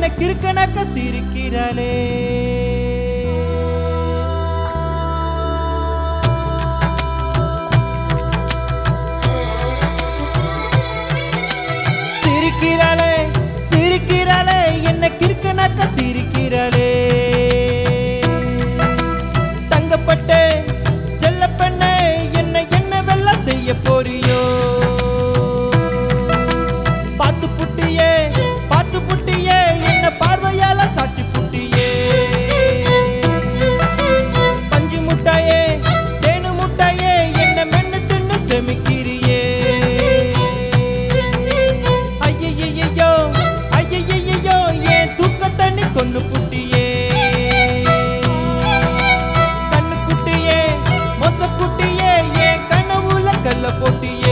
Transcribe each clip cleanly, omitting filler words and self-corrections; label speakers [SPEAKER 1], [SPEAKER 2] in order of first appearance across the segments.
[SPEAKER 1] கிறுக்கனாக்க சிரிக்கிறாளே. சிரிக்கிறாளே சிரிக்கிறாளே என்ன கிறுக்கனாக்க சிரிக்கிறாளே. தங்கப்பட்டே செல்ல பெண்ணே என்ன என்ன வெல்ல செய்ய போறியோ. பாத்து புட்டியே என்ன பார்வையால சாட்சி புட்டியே. பஞ்சு முட்டாயே தேனு முட்டாயே என்ன மென்னு தின்னு செமிக்கிறியே. ஐயையோ ஐயையோ என் தூக்க தண்ணி கொண்டு புட்டியே. கண்ணு குட்டியே மொச குட்டியே என் கனவுல கல்ல போட்டியே.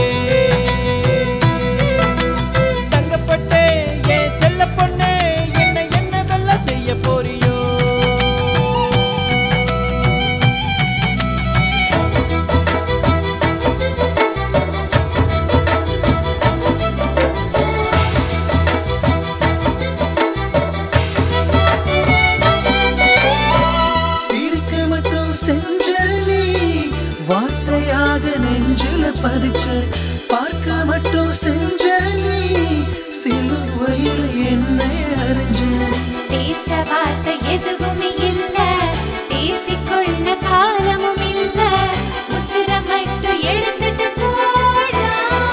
[SPEAKER 2] செஞ்ச நீ வார்த்தையாக நெஞ்சில பதிச்ச பார்க்க மட்டும் செஞ்ச நீ சிலுவையில் என்னை அறிஞ்ச.
[SPEAKER 3] பேச வார்த்தை எதுவுமே இல்ல பேசிக்கொள்ள காலமும் இல்ல உசுர மட்டும் எடுத்துட்டு போடா.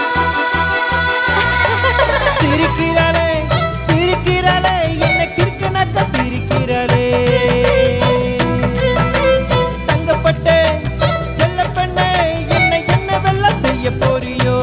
[SPEAKER 1] சிரிக்கிறாளே சிரிக்கிறாளே என்ன கிறுக்கனாக்க சிரிக்கிறாளே. செல்ல பெண்ணே என்ன என்ன வெல்ல செய்ய போறியோ.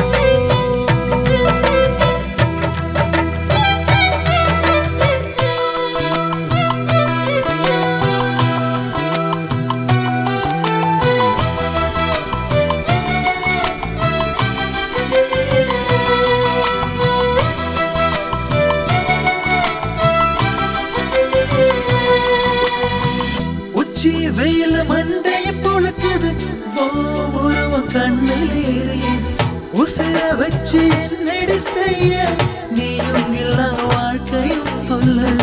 [SPEAKER 2] உச்சி வெயில மண்டைய பொழுக்குது ஒருவன் கண்ணில் ஏறியது. உசர வச்சு என்னடி செய்ய நீயும் இல்ல வாழ்க்கையும் சொல்ல.